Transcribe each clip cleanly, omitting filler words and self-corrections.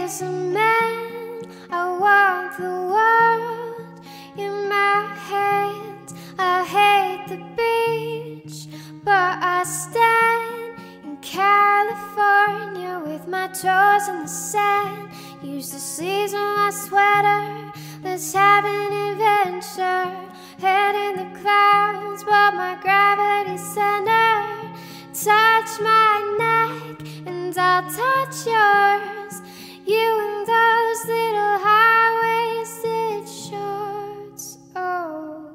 is a man. I want the world in my hands. I hate the beach, but I stand in California with my toes in the sand. Use the sleeves of my sweater. Let's have an adventure. Head in the clouds, but my gravity center. Touch my neck and I'll touch yours. You and those little high-waisted shorts. Oh,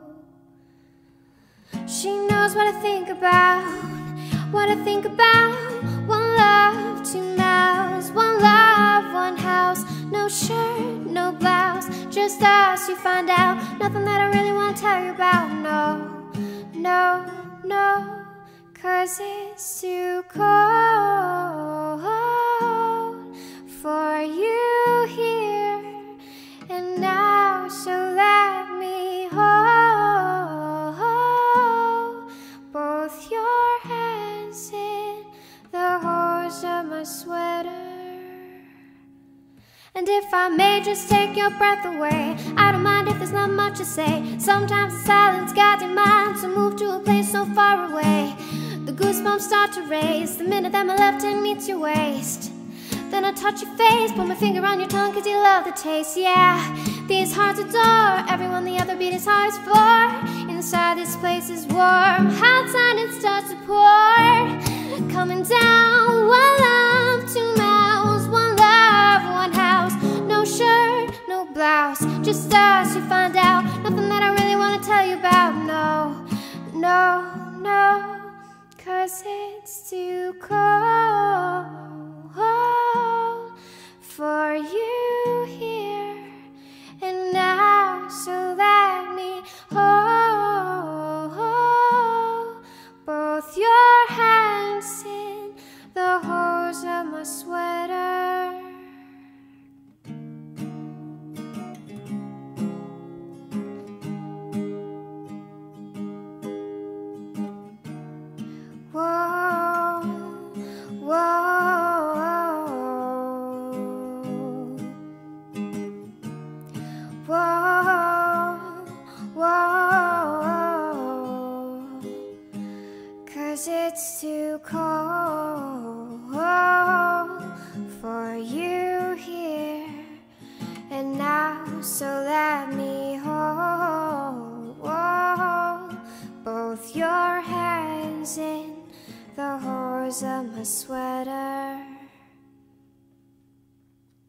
she knows what I think about. What I think about. One love, 2 mouths. One love, 1 house. No shirt, no blouse. Just us, you find out. Nothing that I really want to tell you about. No, no, no. 'Cause it's too cold for you here and now. So let me hold both your hands in the holes of my sweater. And if I may just take your breath away, I don't mind if there's not much to say. Sometimes the silence guides your mind to move to a place so far away. The goosebumps start to race the minute that my left hand meets your waist. Then I touch your face, put my finger on your tongue 'cause you love the taste. Yeah, these hearts adore everyone the other beat his heart is for. Inside this place is warm, outside it starts to pour. Coming down, 1 love, 2 mouths. 1 love, 1 house. No shirt, no blouse. Just us, you find out. Nothing that I really want to tell you about. No, no, no. 'Cause it's too cold for you here and now. So let me hold both your hands in the holes of my sweater.